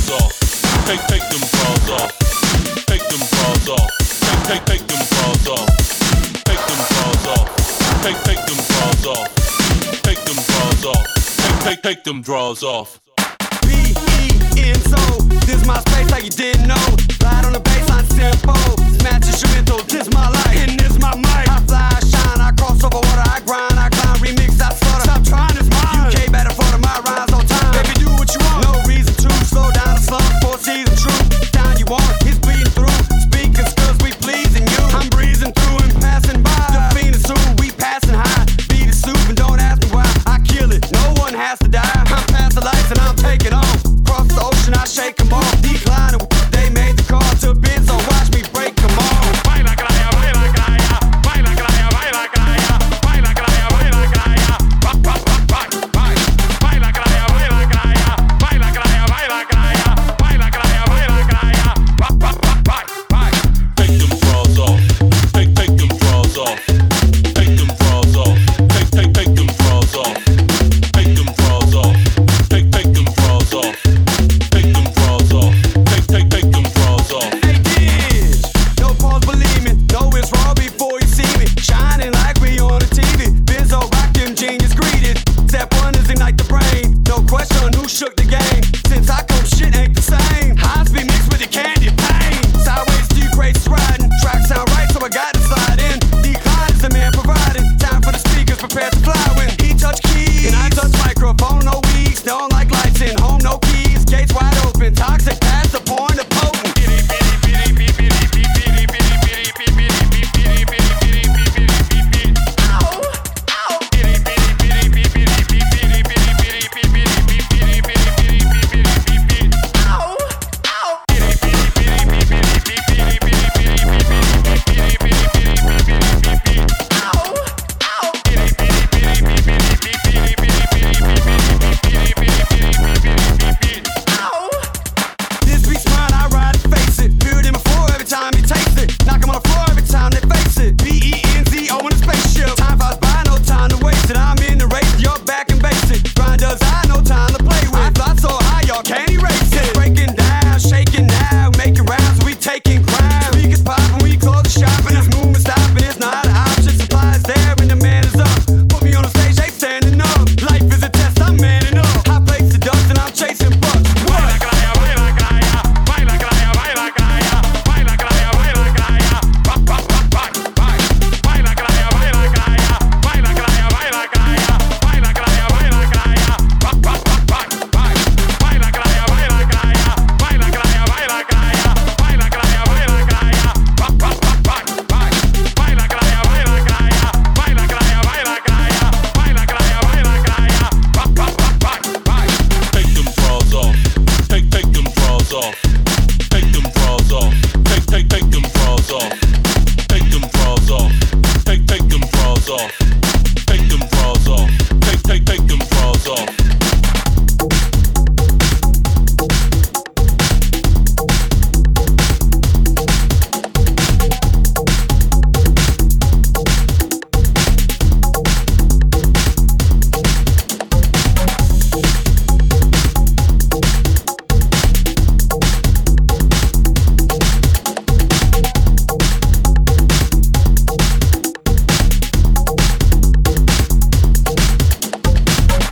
drawers off. Take them drawers off. Take them drawers off. Take them drawers off. Take them drawers off. Take them drawers off. Take them drawers off. Take them drawers off. B-E-N-So, this my space like you didn't know. Slide on the baseline, simple. Smash instrumental, this my life, and this my mic. I fly, I shine, I cross over water, I grind, I climb, remix, I stutter. Stop trying, it's mine. UK better for my rhymes on time. Baby, do what you want. No reason to slow down the slump, 4 season true. Down you want, it's bleeding through. Speakers, cause we pleasing you. I'm breezing through and passing by. The fiend is who, we passing high. Beat is soup and don't ask me why. I kill it, no one has to die. I'm past the lights and I'm taking off. Cross the ocean, I shake them off.